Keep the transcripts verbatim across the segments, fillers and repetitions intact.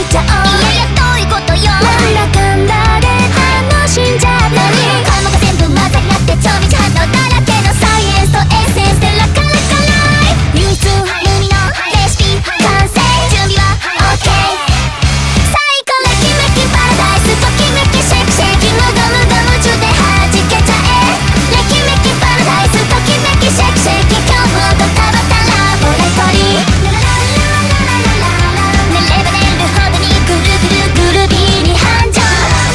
ちゃおう。いやいやどういうことよ。なんだかんだで楽しんじゃったり、顔が全部混ざり合って超未知反応だらけのサイエンスとエッセンスでラカラカライ。唯一無二のレシピ完成、準備は OK。 最高レキメキパラダイス、ときめきシェイクシェイキ、ムドムド夢中で弾けちゃえ。レキメキパラダイス、ときめきシェイクシェイキ、今日もドタバタラボラトリー。寝れば寝るほどにぐるぐるぐるビーに繁盛。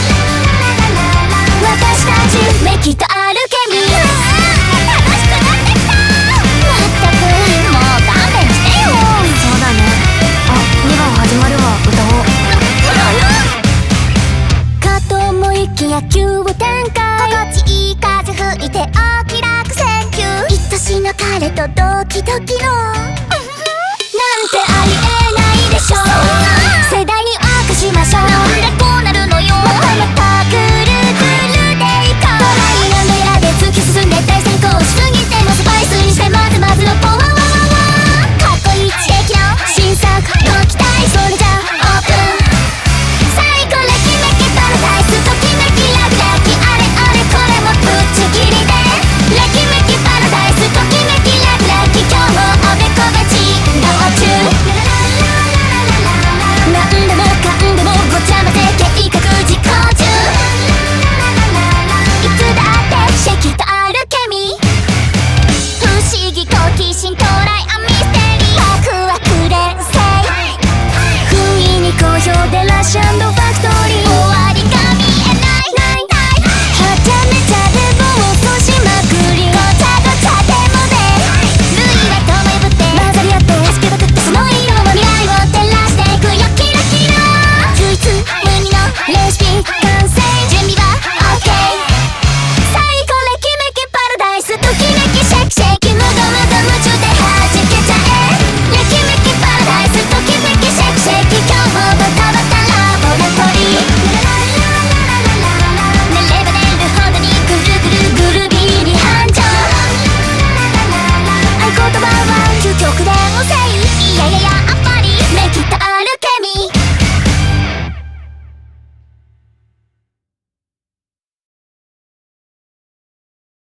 私たちメキとアルケミー、楽しくなってきた。まったくもう勘弁してよ。 そうだね。あ、にばん始まるわ、歌おう。 かと思いきや急展開、心地いい風吹いて大きな苦戦球、愛しの彼とドキドキのなんてありえないでしょう。世代に明かしましょう。なんでこうなるのよ。またまたぐるぐるでいこう。トライアンドエラーで突き進んで大成功しすぎてもスパイスにしてまずまずのポワワワワ。かっこいい知的な新作ご期待。それじゃあオープン。最高レキメキパラダイス、ときめきラブラキ、あれあれこれもぶっちぎりで。レキメキパラダイス、ときめきラブラキ、今日もおべこべ珍道中。なんでもかんでもごちゃ混ぜ計画実行中。いつだってシェキとアルケミー、不思議好奇心到来アミステリー、ワクワク連成、不意に好評でラッシュ&ファクトリー、終わりが見えないないない、はちゃめちゃで暴走しまくり、ごちゃごちゃでもね、類は友呼ぶって混ざり合って弾けまくって、その色は未来を照らしていくよキラキラ。唯一無二のレシピ完成、準備は OK。 最高レキメキパラダイス、ときめきシェイクシェイキ、ムドムド夢中で弾けちゃえ。レキメキパラダイス、ときめきシェイクシェイキ、今日もバタバタラボラトリー。寝れば寝るほどにぐるぐるぐるビーに繁盛。合言葉は究極でもせい